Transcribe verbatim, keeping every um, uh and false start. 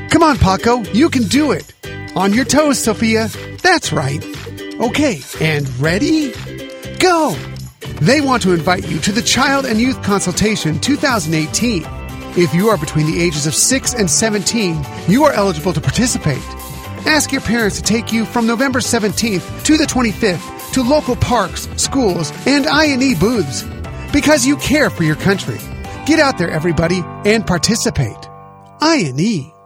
Come on, Paco, you can do it. On your toes, Sophia. That's right. Okay, and ready? Go! They want to invite you to the Child and Youth Consultation twenty eighteen. If you are between the ages of six and seventeen, you are eligible to participate. Ask your parents to take you from November seventeenth to the twenty-fifth to local parks, schools, and I and E booths. Because you care for your country. Get out there, everybody, and participate. I and E.